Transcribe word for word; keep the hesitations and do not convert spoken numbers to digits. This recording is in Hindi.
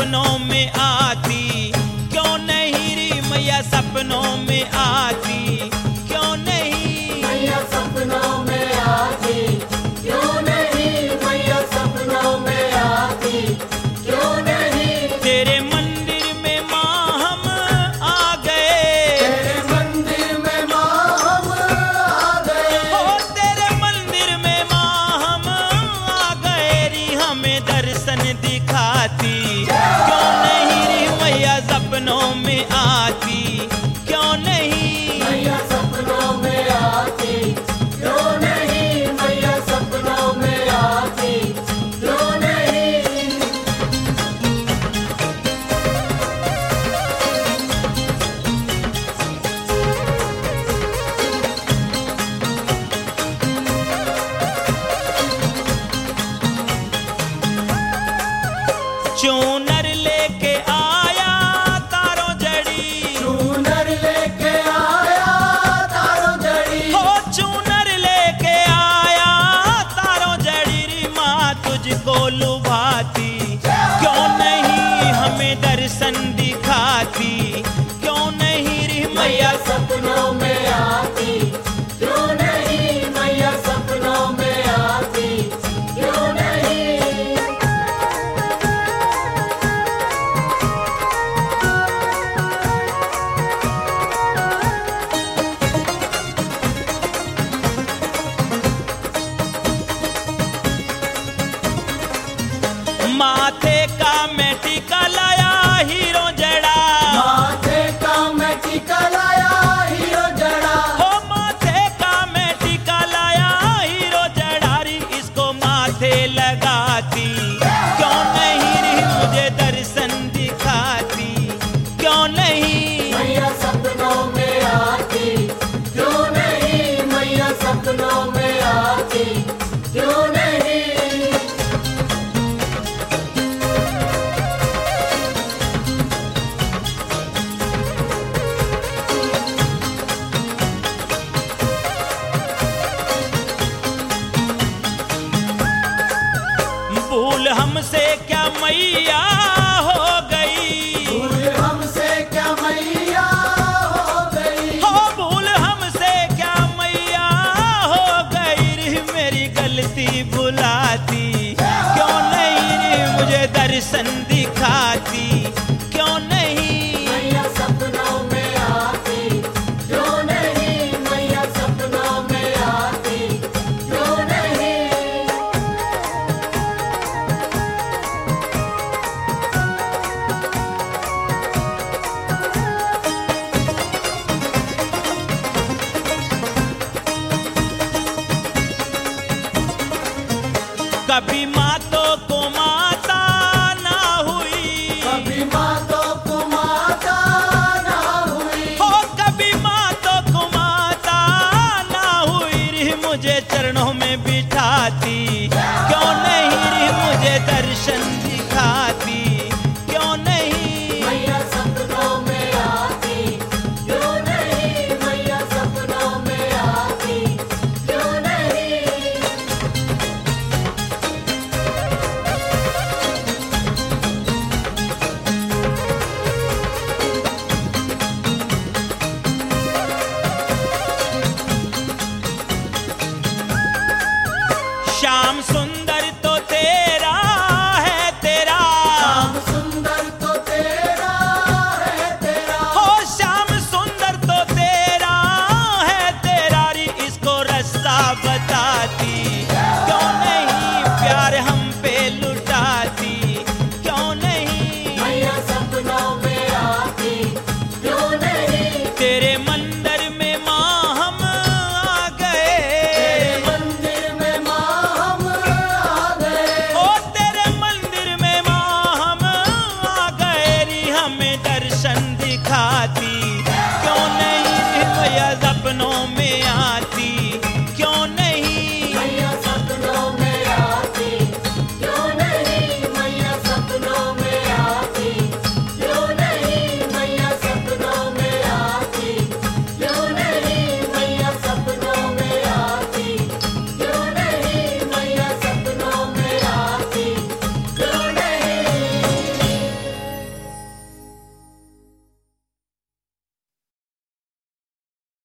सपनों में आती, क्यों नहीं री मैया सपनों में आती, क्यों नहीं मैया सपनों में आती, क्यों नहीं मैया सपनों में आती, क्यों नहीं। तेरे मंदिर में माँ हम आ गए, तेरे मंदिर में माँ हम आ गए, ओ तेरे मंदिर में माँ हम आ गए री हमें दर्शन दिखाती, क्यों नहीं री मैया सपनों में आती, क्यों नहीं मैया सपनों में आती, क्यों नहीं मैया सपनों में आती, क्यों नहीं। चूनर लेके आया तारो जड़ी, चूनर लेके आया तारो जड़ी, हो चूनर लेके आया तारो जड़ी री माँ तुझको लुभाती, क्यों नहीं हमें दर्शन दिखाती, क्यों नहीं री मैया मैया सपनों में आती, क्यों नहीं मैया सपनों में आती, क्यों नहीं। माथे का मैं टीका लाया हीरो जड़ा, माथे का मैं टीका लाया हीरो जड़ा, हो माथे का मैं टीका लाया हीरो जड़ा री इसको माथे लगाती, क्यों नहीं री मुझे दर्शन दिखाती, क्यों नहीं मैया सपनों में आती, क्यों नहीं मैया सपनों में आती, क्यों नहीं। भूल हमसे क्या मैया हो गई, भूल हमसे क्या मैया हो गई, हो भूल हमसे क्या मैया हो गई रे मेरी गलती भुलाती, क्यों नहीं रे मुझे दर्शन दिखाती, क्यों नहीं मैया सपनों में आती, क्यों नहीं मैया सपनों में आती, क्यों नहीं। कभी मातों को माता ना हुई, कभी मातों को माता ना हुई, हो कभी मातों को माता ना हुई रे मुझे चरणों में बिठाती, क्यों नहीं रे मुझे दर्शन दिखाती, क्यों नहीं मैया सपनों में आती, क्यों नहीं मैया सपनों में आती, क्यों नहीं। श्याम सुंदर तो तेरा है तेरा, श्याम सुंदर तो तेरा है तेरा, हो श्याम सुंदर तो तेरा है तेरा री इसको रास्ता बताती, क्यों नहीं प्यार हम पे लुटाती, क्यों नहीं मैया सपनों में आती, क्यों नहीं। तेरे मंदिर में माँ हम आ गए, तेरे मंदिर में माँ हम आ गए, ओ तेरे मंदिर में माँ हम आ गए री हमें दर्शन दिखाती, क्यों नहीं मैया सपनों में